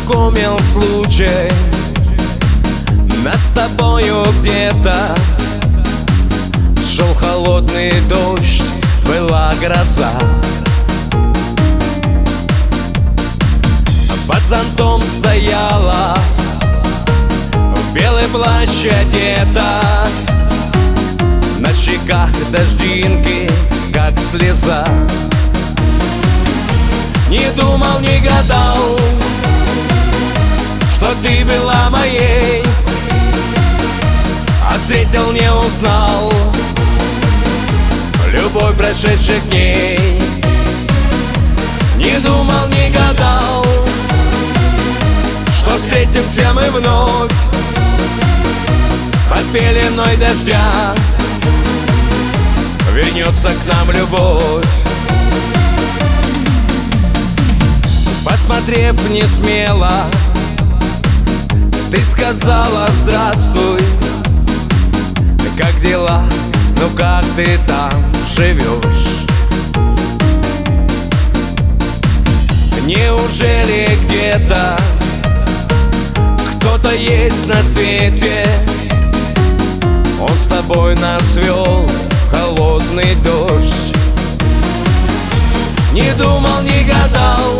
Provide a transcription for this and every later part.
познакомил случай. Нас с тобою где-то шел холодный дождь, была гроза. Под зонтом стояла, в белый плащ одета, на щеках дождинки, как слеза. Не думал, не гадал, что ты была моей, а встретил, не узнал любовь прошедших дней. Не думал, не гадал, что встретимся мы вновь под пеленой дождя, вернется к нам любовь. Посмотрев не смело, ты сказала здравствуй. Как дела? Ну как ты там живешь? Неужели где-то кто-то есть на свете? Он с тобой нас вел в холодный дождь. Не думал, не гадал,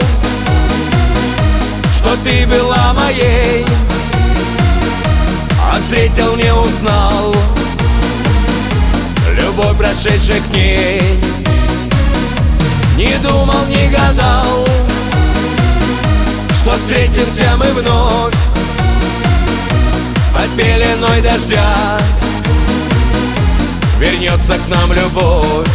что ты была моей, а встретил, не узнал любовь прошедших дней. Не думал, не гадал, что встретимся мы вновь под пеленой дождя, вернется к нам любовь.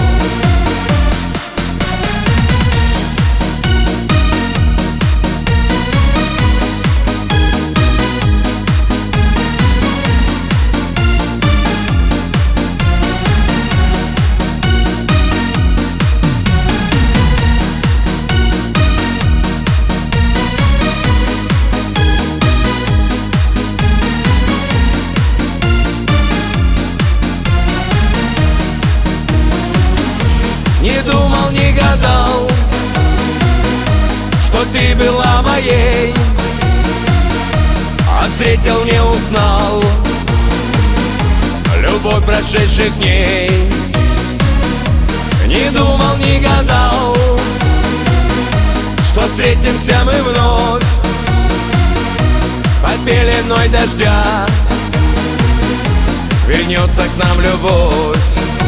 Не думал, не гадал, что ты была моей, а встретил, не узнал любовь прошедших дней. Не думал, не гадал, что встретимся мы вновь под пеленой дождя, вернется к нам любовь.